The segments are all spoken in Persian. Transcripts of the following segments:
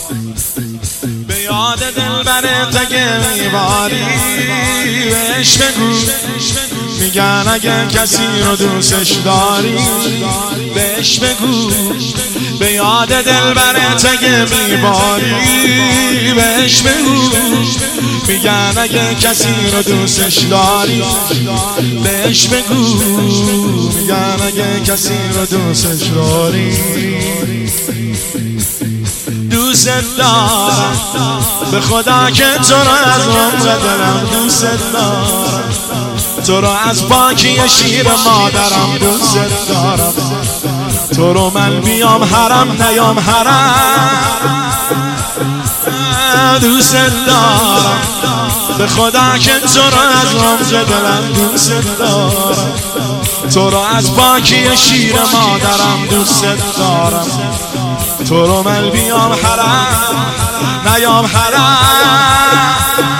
به یاد دلبرت اگه میباری بهش بگو، میگن اگه کسی رو دوستش داری بهش بگو. به یاد دلبرت اگه میباری بهش بگو، میگن اگه کسی رو دوستش داری بهش بگو، میگن اگه کسی رو دوستش داری. دوست دارم به خدا که تو رو از عمر دلم دوست دارم، تو رو از پاکی شیر مادرم دوست دارم، تو رو من بیام حرم نیام حرم دوست دارم. به خدا که تو رو از عمر دلم دوست دارم، تو رو از پاکی شیر مادرم دوست دارم، تو رو من بیام حرم نیام حرم.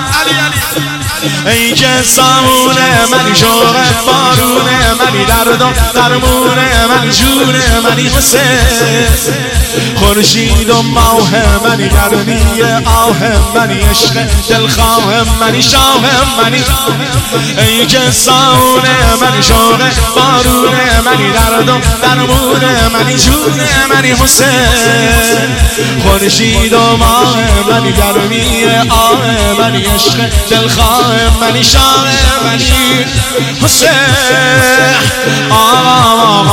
ای که سامونه منی شوق بارونه منی درد و درمونه منی جونه منی حسین خورشید و ماه منی گرمی آه منی عشق دلخواه منی شاه منی. ای که سامونه منی شوق بارونه منی درد و درمونه منی جونه منی حسین خورشید و ماه منی گرمی آه منی عشق دلخواه منی شاه منی حسین. آقا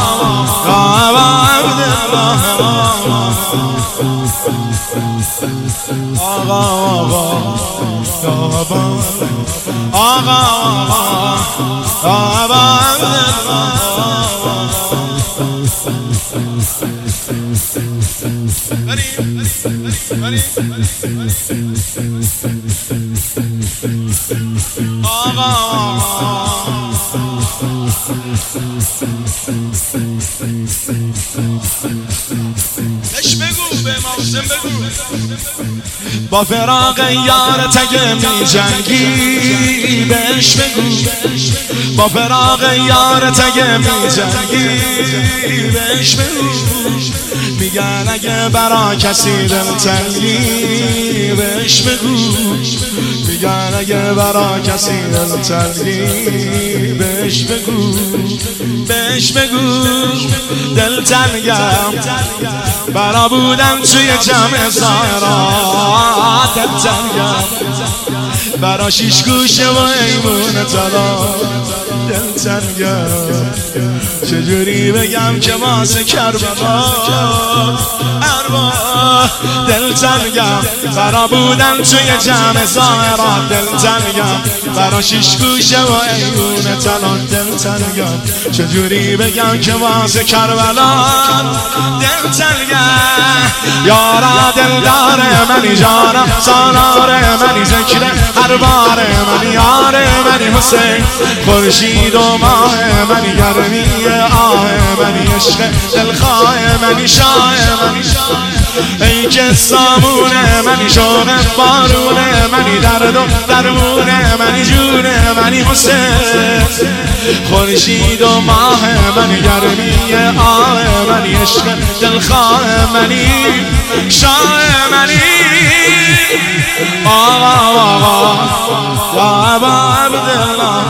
با فراق یارت اگه می جنگی بهش بگو، با فراق یارت اگه می جنگی بهش بگو، میگن اگه برا کسی دل تنگی بهش بگو، میگن اگه برا کسی دل تنگی بهش بگو، بهش بگو دل تنگم برا بودن توی جمع زهرات، دل تنگم برا شیش گوشه و ایمون طلا، دل تنگم چجوری بگم که واسه کربلا ارواح، دل تنگم برا بودن توی جمع زهرات، دل تنگم برا شیش گوشه و ایمون طلا، دل تنگم چجوری بگم که واسه کربلا دل تنگم. یارا دلداره منی جانم سالاره منی ذکر هر باره منی یاره منی حسین خورشید و ماه منی گرمی آه منی عشق دلخواه منی شاه منی. ای که سامونه منی شوق بارونه منی درد و درمونه منی جونه منی حسین خورشید و ماه منی گرمی آه منی عشق دلخواه منی شاه منی. آقا یا ابا عبدالله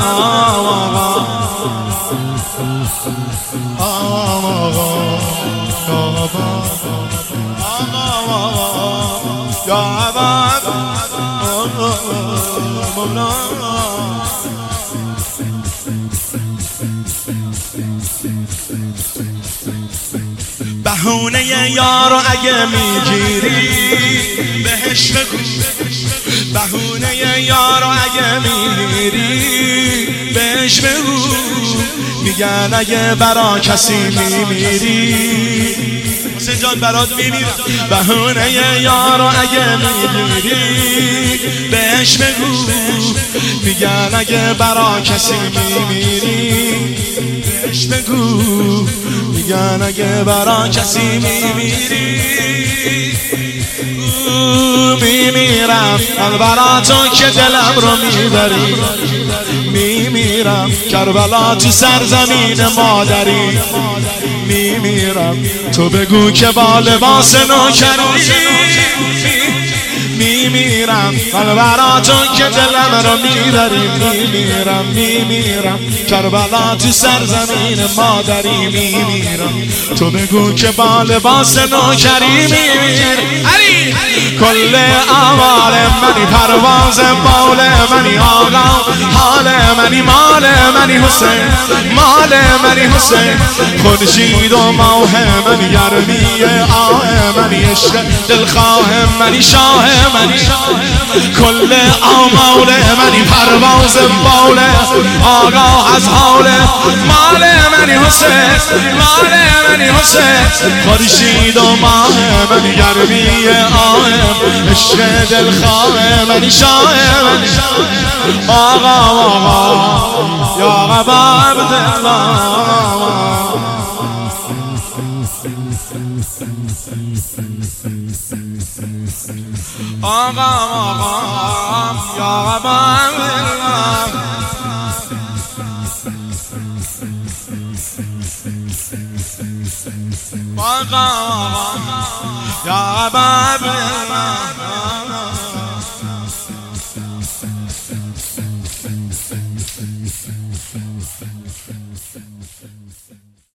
بهونه یارو اگه میگیری بهش بگو، بهونه یارو اگه میگیری بهش بگو، میگن اگه برا کسی میمیری حسین جان برات میمیرم. بهونه یارو اگه میگیری بهش بگو، میگن اگه برا کسی میمیری بهش بگو، میگن اگه برا کسی میمیری میمیرم کربلا تو که دلم رو میبری، میمیرم کربلا تو سرزمین مادری، میمیرم تو بگو که با لباس نوکری میمیرم من برا تو که دلم رو میبری میمیرم کربلا تو سرزمین مادری میمیرم تو بگو که با لباس نوکری میمیر کل اعمال منی پرواز بال منی آقا حال منی مال منی حسین مال منی حسین خورشید و ماه منی گرمی آه منی عشق دلخواه منی شاه منی کل اعمال منی پرواز بال آقا از حال مال منی حسین مال منی حسین خورشید و ماه منی گرمی آه عشق دلخواه منی شاه منی آقا یا آقا عبدالله آقا یا آقا عبدالله آقا یا آقا عبدالله